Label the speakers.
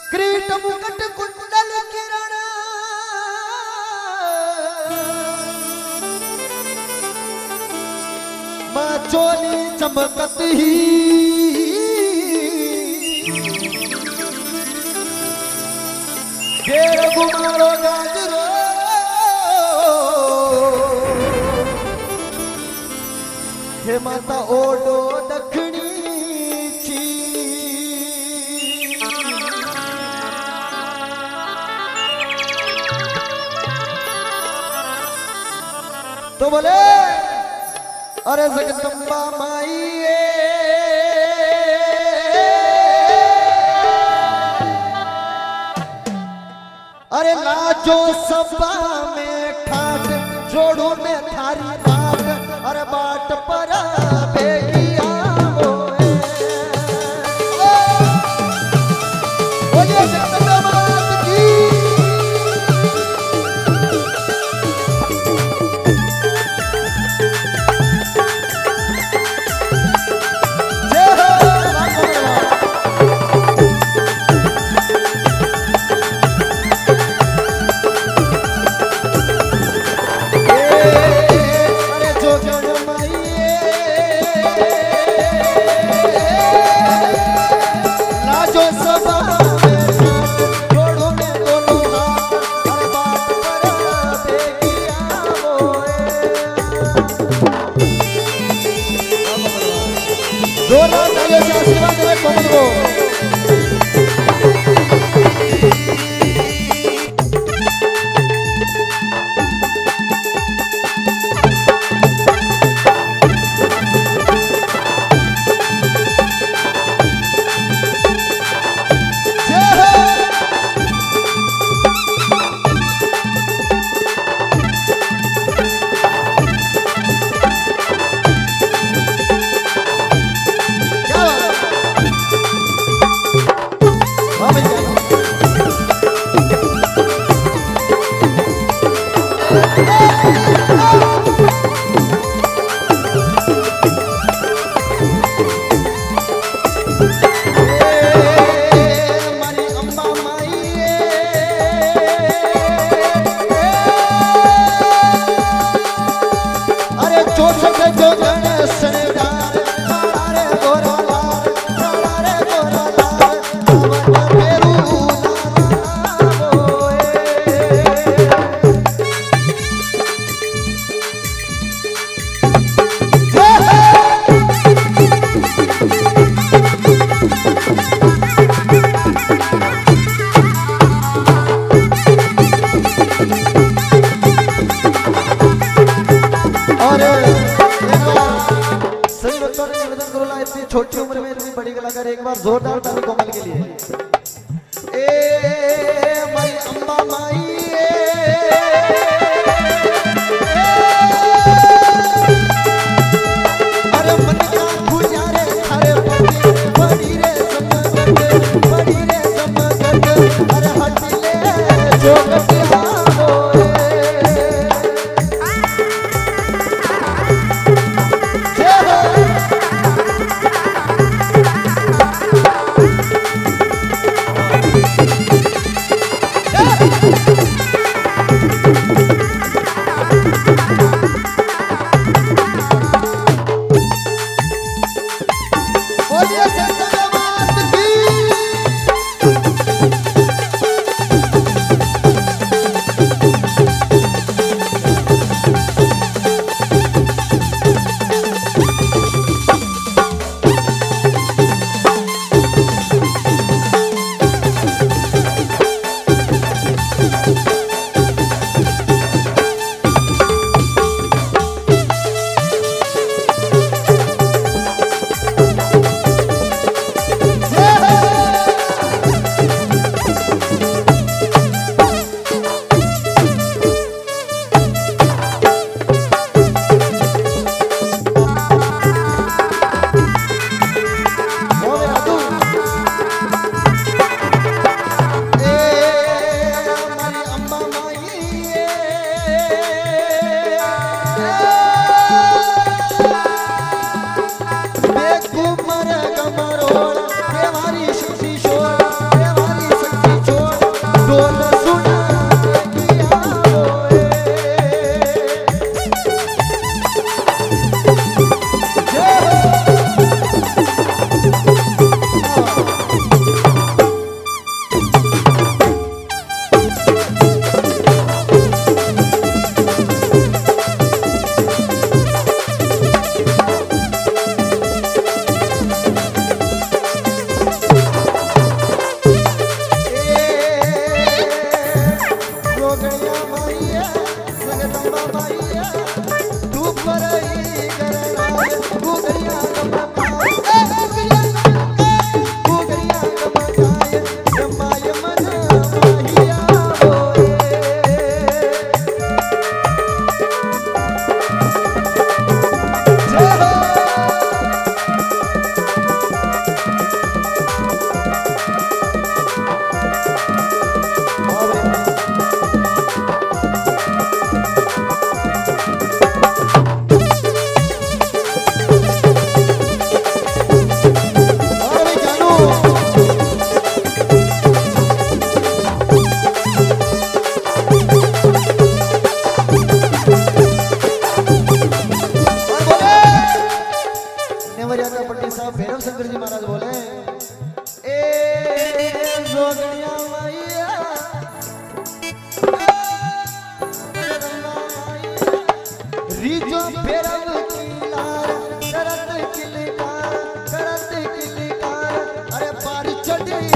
Speaker 1: क्रीट मुकुट कुंडल किरण मां चोली चमकत ही घेर गुमारो गाजरो हे माता ओडो दखणी तो बोले अरे जगदम्बा माई अरे लाजो सभा में ठाट जोड़ू में थारी बाट अरे बाट पर बेगिया बोलिए जगदम्बा मात की जोरदार तालियों से आशीर्वाद देवे कोमल को छोटी उम्र में इतनी बड़ी कलाकार एक बार जोरदार ताली कोमल के लिए ए माई अम्बा माई अरे मन का गुजारे थारे बड़ी रे समगत अरे हट ले जो गटिया जोगणिया मैया रीजो फेरव किलार करत किलकार अरे बारी चढ़े